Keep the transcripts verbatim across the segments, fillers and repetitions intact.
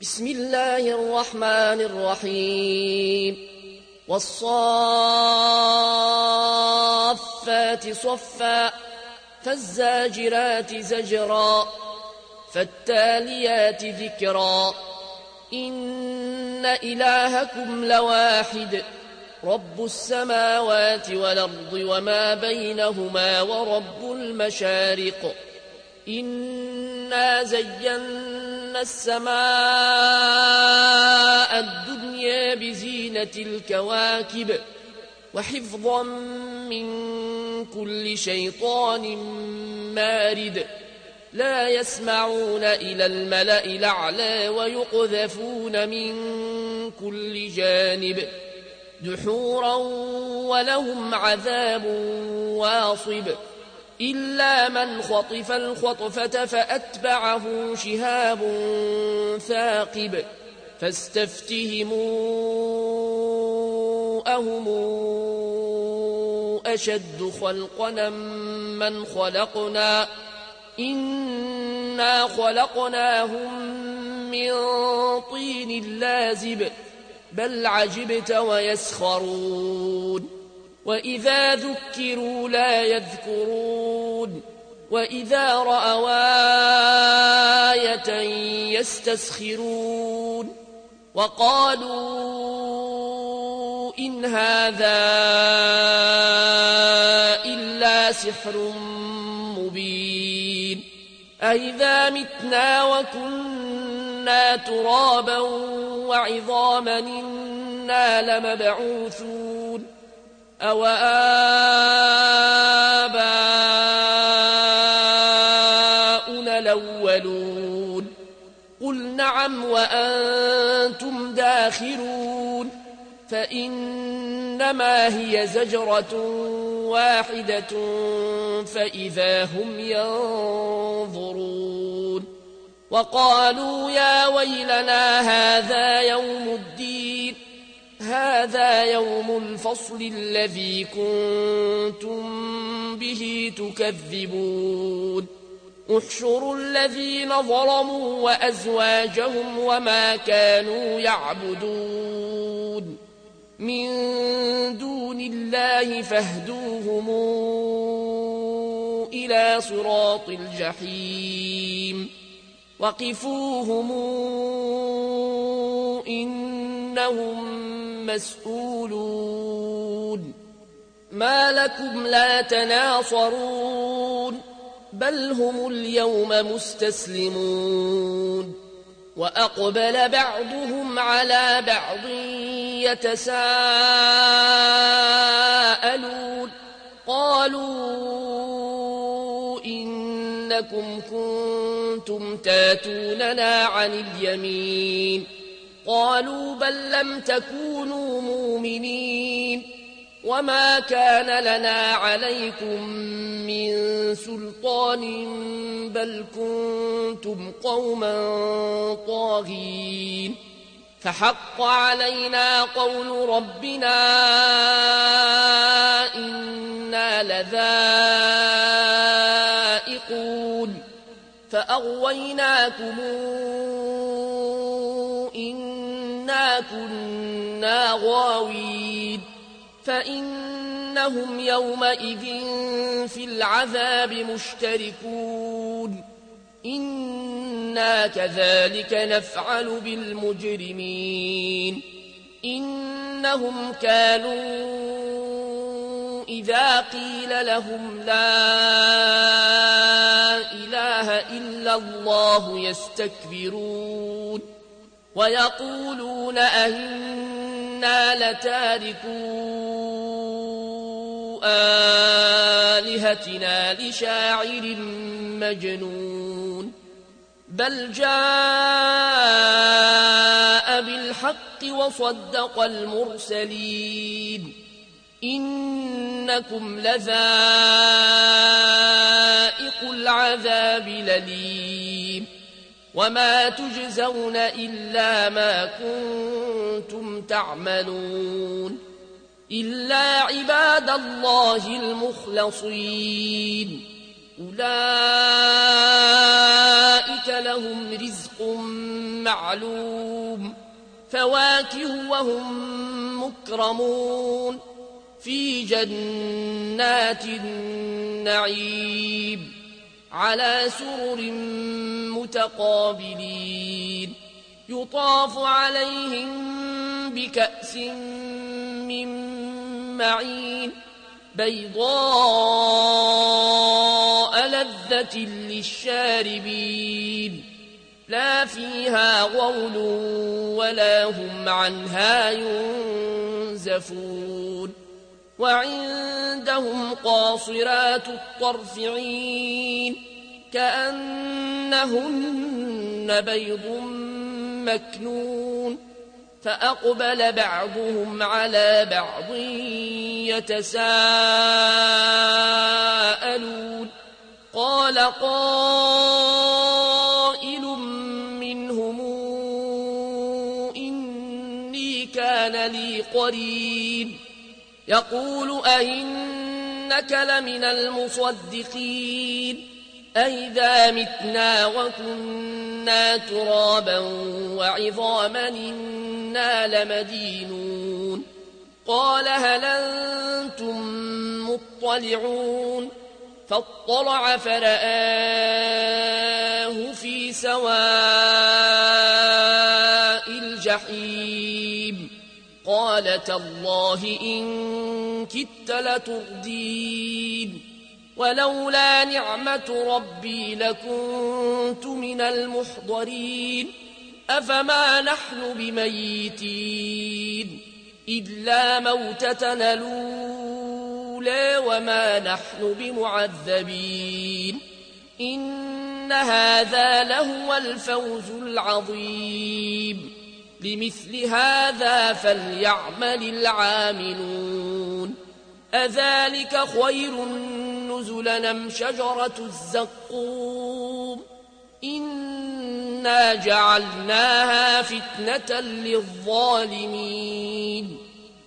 بسم الله الرحمن الرحيم والصافات صفا فالزاجرات زجرا فالتاليات ذكرا إن إلهكم لواحد رب السماوات والأرض وما بينهما ورب المشارق إنا زينا السماء الدنيا بزينة الكواكب وحفظا من كل شيطان مارد لا يسمعون إلى الملأ الأعلى ويقذفون من كل جانب دحورا ولهم عذاب واصب إلا من خطف الخطفة فأتبعه شهاب ثاقب فاستفتهموا أهم أشد خلقنا من خلقنا إنا خلقناهم من طين لازب بل عجبت ويسخرون وإذا ذكروا لا يذكرون وإذا رأوا آية يستسخرون وقالوا إن هذا إلا سحر مبين أإذا متنا وكنا ترابا وعظاما إنا لمبعوثون أو آباؤنا الأولون قل نعم وأنتم داخرون فإنما هي زجرة واحدة فإذا هم ينظرون وقالوا يا ويلنا هذا يوم الدين هذا يوم الفصل الذي كنتم به تكذبون احشروا الذين ظلموا وأزواجهم وما كانوا يعبدون من دون الله فاهدوهم إلى صراط الجحيم وقفوهم إنهم مسؤولون ما لكم لا تناصرون بل هم اليوم مستسلمون وأقبل بعضهم على بعض يتساءلون قالوا إنكم كنتم تاتوننا عن اليمين قالوا بل لم تكونوا مؤمنين وما كان لنا عليكم من سلطان بل كنتم قوما طاغين فحق علينا قول ربنا إنا لذائقون فأغويناكم إنا كنا غاوين فإنهم يومئذ في العذاب مشتركون إنا كذلك نفعل بالمجرمين إنهم كانوا إذا قيل لهم لا إله إلا الله يستكبرون ويقولون أئنا لتاركو آلهتنا لشاعر مجنون بل جاء بالحق وصدق المرسلين إنكم لذائق العذاب الأليم وما تجزون إلا ما كنتم تعملون إلا عباد الله المخلصين أولئك لهم رزق معلوم فواكه وهم مكرمون في جنات النعيم على سرر متقابلين يطاف عليهم بكأس من معين بيضاء لذة للشاربين لا فيها غول ولا هم عنها ينزفون وعندهم قاصرات الطرف عين كأنهن بيض مكنون فأقبل بعضهم على بعض يتساءلون قال قائل منهم إني كان لي قرين يقول أئنك لمن المصدقين أئذا متنا وكنا ترابا وعظاما إنا لمدينون قال هل أنتم مطلعون فاطلع فرآه في سواء الجحيم قال تالله إن كدت لتردين ولولا نعمة ربي لكنت من المحضرين أفما نحن بميتين إلا موتتنا الأولى وما نحن بمعذبين إن هذا لهو الفوز العظيم لمثل هذا فليعمل العاملون أذلك خير نزلا أم شجرة الزقوم إنا جعلناها فتنة للظالمين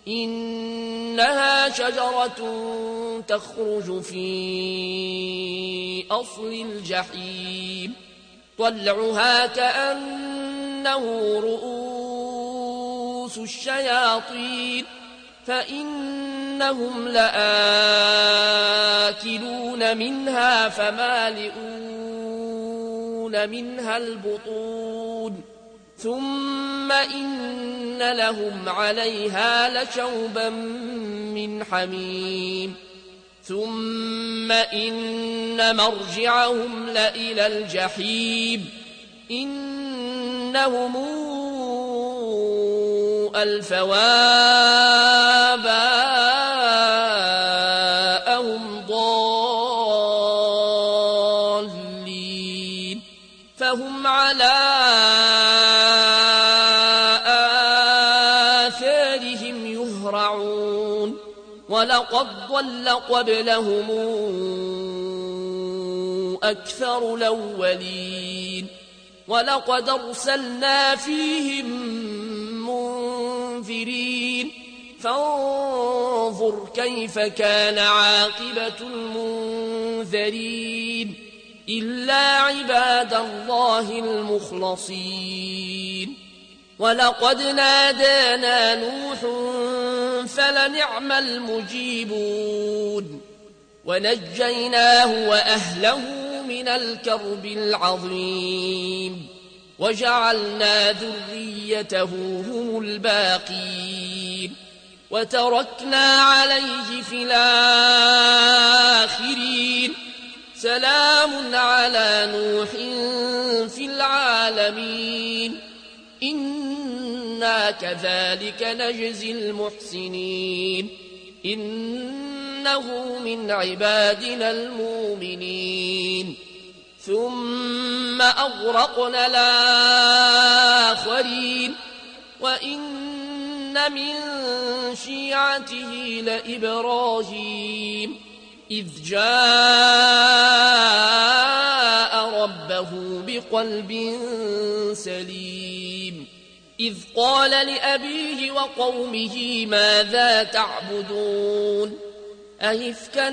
إنها شجرة تخرج في أصل الجحيم طلعها كأنه رؤوس الشياطين فإنهم لآكلون منها فمالئون منها البطون ثم إن لهم عليها لشوبا من حميم ثم إن مرجعهم لإلى الجحيم إنهم ألفوا آباءهم ضالين فهم على آثارهم يهرعون ولقد ضل قبلهم أكثر الأولين ولقد أرسلنا فيهم منذرين فانظر كيف كان عاقبة المنذرين إلا عباد الله المخلصين ولقد نادانا نوح فلنعم المجيبون ونجيناه وأهله من الكرب العظيم وجعلنا ذريته هم الباقين وتركنا عليه في الآخرين سلام على نوح في العالمين إنا كذلك نجزي المحسنين إنه من عبادنا المؤمنين ثم أغرقنا الآخرين وإن من شيعته لإبراهيم إذ جاء ربه بقلب سليم إذ قال لأبيه وقومه ماذا تعبدون أئفكا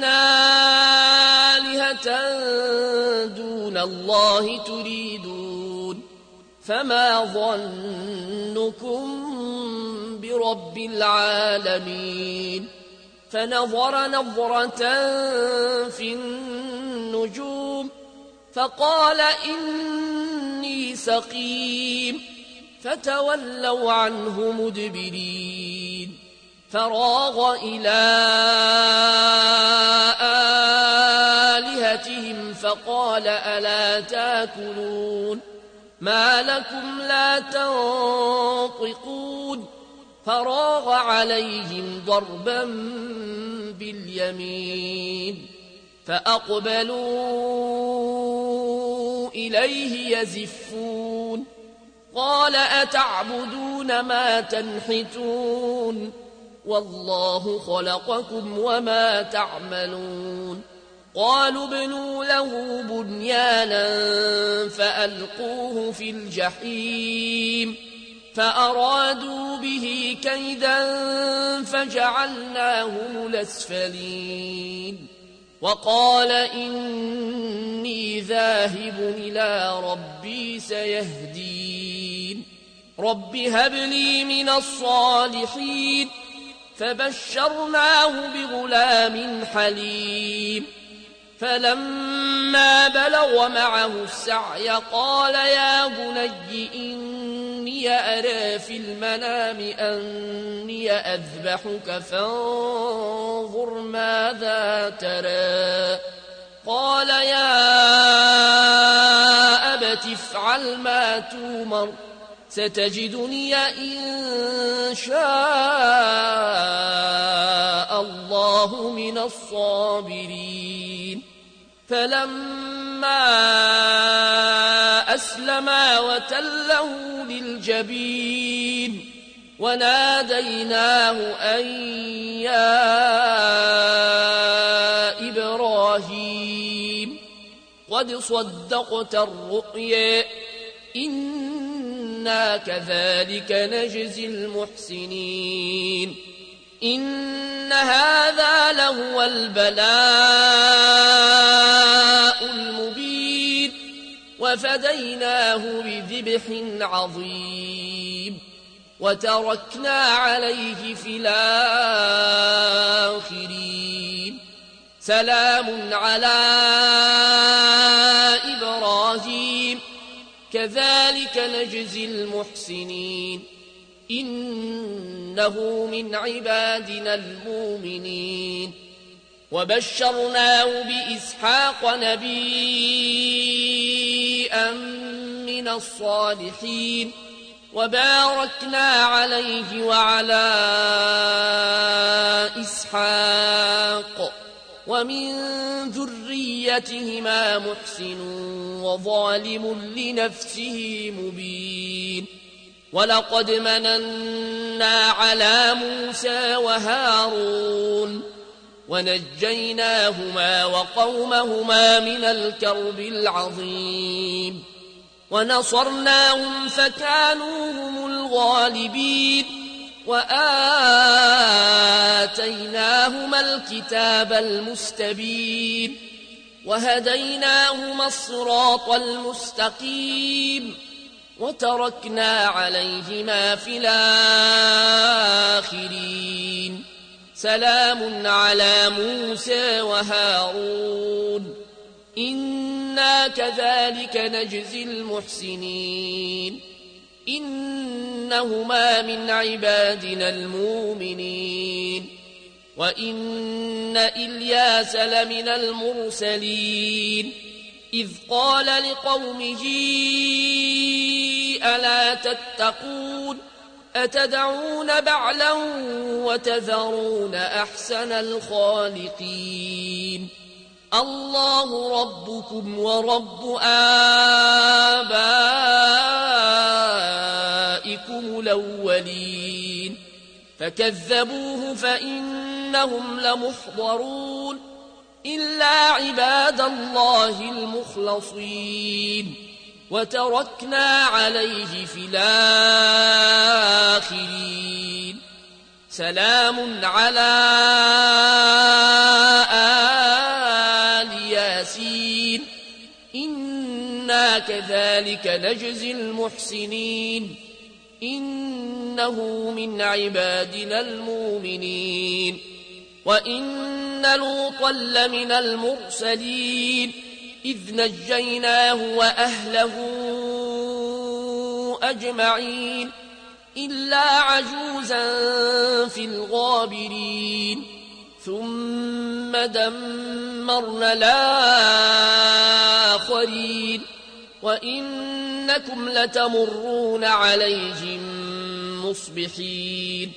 آلهة دون الله تريدون فما ظنكم برب العالمين فنظر نظرة في النجوم فقال إني سقيم فتولوا عنه مدبرين فراغ إلى آلهتهم فقال ألا تاكلون ما لكم لا تنطقون فراغ عليهم ضربا باليمين فأقبلوا إليه يزفون قال أتعبدون ما تنحتون والله خلقكم وما تعملون قالوا ابنوا له بنيانا فألقوه في الجحيم فأرادوا به كيدا فجعلناهم الأسفلين وقال إني ذاهب إلى ربي سيهدين رب هب لي من الصالحين فبشرناه بغلام حليم فلما بلغ معه السعي قال يا بني إني أرى في المنام أني أذبحك فانظر ماذا ترى قال يا أبت افعل ما تومر ستجدني إن شاء الله من الصابرين فلما أسلما وتله للجبين وناديناه أن يا إبراهيم قد صدقت الرؤيا إنا كذلك نجزي المحسنين إن هذا لهو البلاء المبين وفديناه بذبح عظيم وتركنا عليه في الآخرين سلام على إبراهيم كذلك نجزي المحسنين إنه من عبادنا المؤمنين وبشرناه بإسحاق نبيا من الصالحين وباركنا عليه وعلى إسحاق ومن ذريتهما محسن وظالم لنفسه مبين ولقد مننا على موسى وهارون ونجيناهما وقومهما من الكرب العظيم ونصرناهم فكانوا هم الغالبين وآتيناهما الكتاب المستبين وهديناهما الصراط المستقيم وتركنا عليهما في الآخرين سلام على موسى وهارون إنا كذلك نجزي المحسنين إنهما من عبادنا المؤمنين وإن إلياس لمن المرسلين إذ قال لقومه ألا تتقون أتدعون بعلا وتذرون أحسن الخالقين الله ربكم ورب آبائكم الأولين فكذبوه فإنهم لمحضرون إلا عباد الله المخلصين وتركنا عليه في الآخرين سلام على كذلك نجزي المحسنين إنه من عبادنا المؤمنين وإن لوطا لمن المرسلين إذ نجيناه وأهله أجمعين إلا عجوزا في الغابرين ثم دمرنا الآخرين وإنكم لتمرون عليهم مصبحين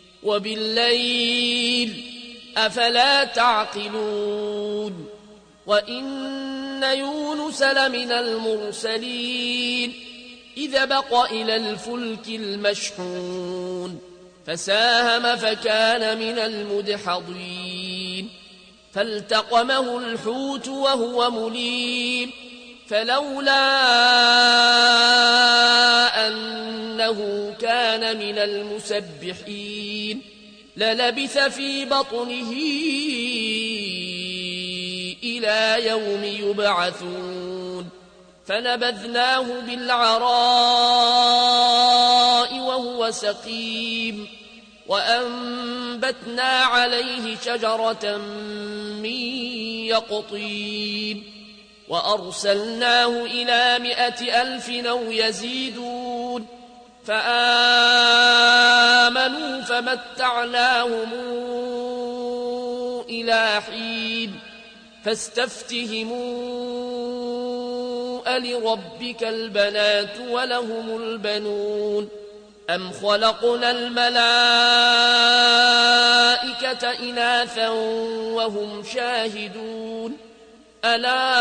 وبالليل أفلا تعقلون وإن يونس لمن المرسلين إذا بق إلى الفلك المشحون فساهم فكان من المدحضين فالتقمه الحوت وهو مليم فلولا أنه كان من المسبحين للبث في بطنه إلى يوم يبعثون فنبذناه بالعراء وهو سقيم وأنبتنا عليه شجرة من يقطين وأرسلناه إلى مائة ألف أو يزيدون فآمنوا فمتعناهم إلى حين فاستفتهموا ألربك البنات ولهم البنون أم خلقنا الملائكة إناثا وهم شاهدون ألا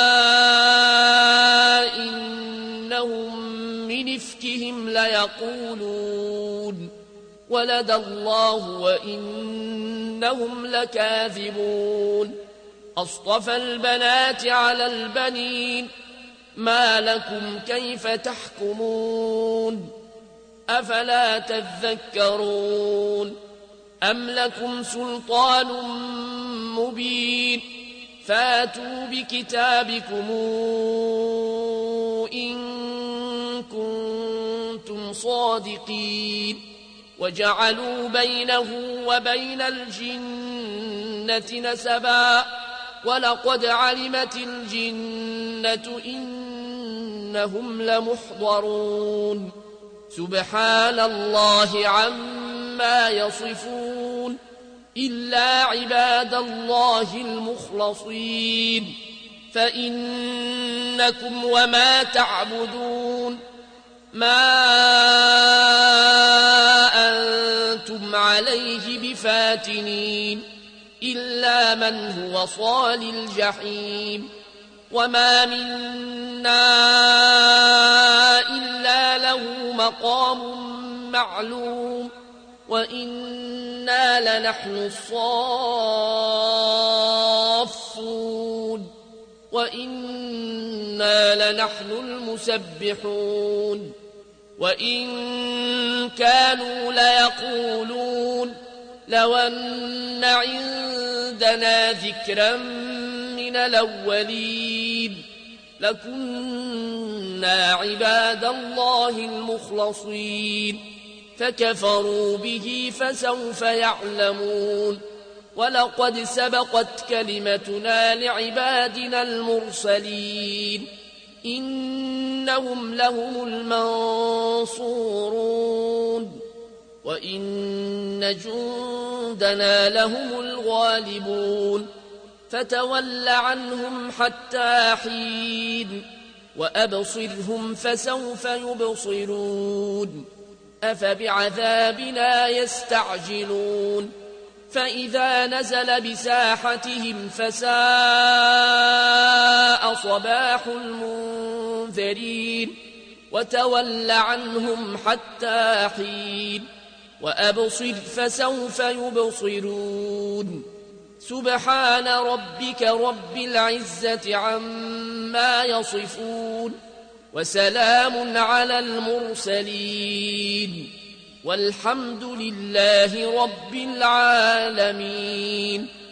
إنهم من إفكهم ليقولون ولد الله وإنهم لكاذبون أصطفى البنات على البنين ما لكم كيف تحكمون أفلا تذكرون أم لكم سلطان مبين فاتوا بكتابكم إن كنتم صادقين وجعلوا بينه وبين الجنة نسبا ولقد علمت الجنة إنهم لمحضرون سبحان الله عما يصفون إلا عباد الله المخلصين فإنكم وما تعبدون ما أنتم عليه بفاتنين إلا من هو صال الجحيم وما منا إلا له مقام معلوم وإنا لنحن الصافون وإنا لنحن المسبحون وإن كانوا ليقولون لو أن عندنا ذكرا من الأولين لكنا عباد الله المخلصين فكفروا به فسوف يعلمون ولقد سبقت كلمتنا لعبادنا المرسلين إنهم لهم المنصورون وإن جندنا لهم الغالبون فتول عنهم حتى حين وأبصرهم فسوف يبصرون أفبعذابنا يستعجلون فإذا نزل بساحتهم فساء صباح المنذرين وتول عنهم حتى حين وأبصر فسوف يبصرون سبحان ربك رب العزة عما يصفون وسلام على المرسلين والحمد لله رب العالمين.